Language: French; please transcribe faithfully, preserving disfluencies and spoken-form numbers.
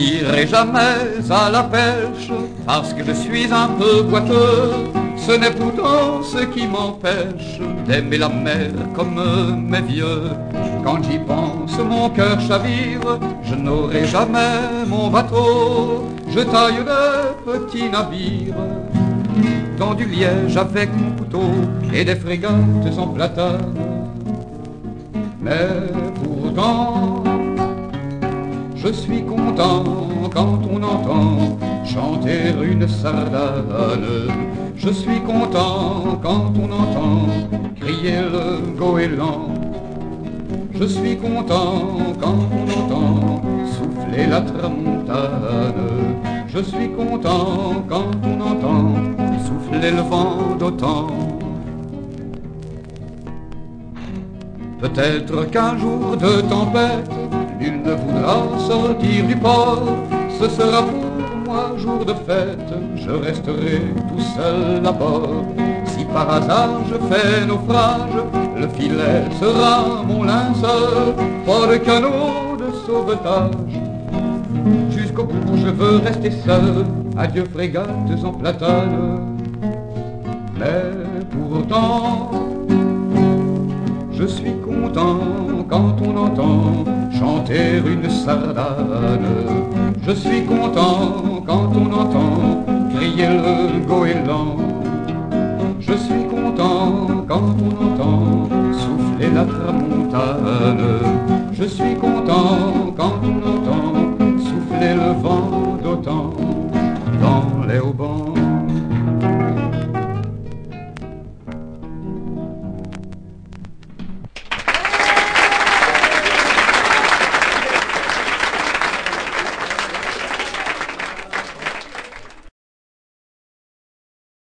n'irai jamais à la pêche parce que je suis un peu boiteux. Ce n'est pourtant ce qui m'empêche d'aimer la mer comme mes vieux. Quand j'y pense, mon cœur chavire, je n'aurai jamais mon bateau. Je taille des petits navires dans du liège avec mon couteau et des frégates en platane. Mais pourtant, je suis content quand on entend chanter une sardane. Je suis content quand on entend crier le goéland. Je suis content quand on entend souffler la tramontane. Je suis content quand on entend souffler le vent d'automne. Peut-être qu'un jour de tempête, nul ne voudra sortir du port. Ce sera pour moi jour de fête, je resterai tout seul à bord. Si par hasard je fais naufrage, le filet sera mon linceul. Pas de canot de sauvetage, jusqu'au bout je veux rester seul. Adieu frégates en platane. Mais pourtant, je suis content quand on entend chanter une sardane. Je suis content quand on entend crier le goéland. Je suis content quand on entend